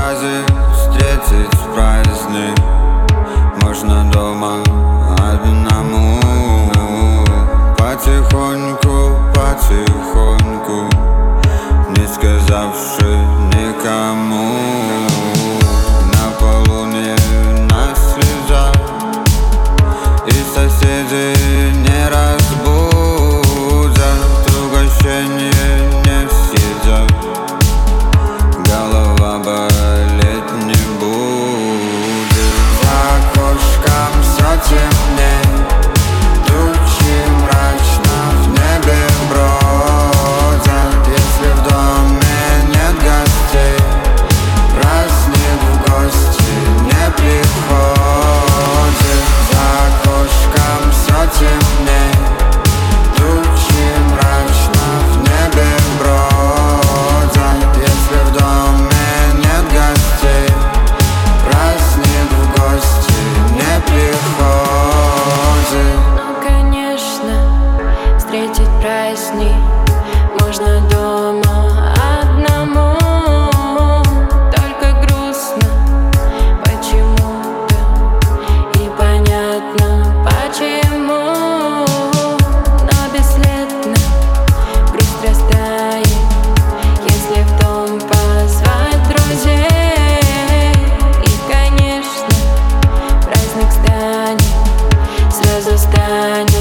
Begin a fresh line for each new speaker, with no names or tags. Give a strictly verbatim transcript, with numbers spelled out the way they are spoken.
ради встретить праздник можно дома одному. Потихоньку, потихоньку, не сказавши никому. На полуне нас слеза, и соседи не разбудят, угощение не съедят, голова болеть не будет. За окошком все темнее, тучи мрачно в небе бродят. Если в доме нет гостей, праздник в гости не приходит. За окошком все темнее, тучи мрачно в небе бродят. Если в доме нет гостей, праздник в гости не приходит.
Ну, конечно, встретить праздник можно дома одному. Только грустно почему-то, и понятно почему. Но бесследно грусть растает, если в дом позвать друзей. И, конечно, праздник станет, сразу станет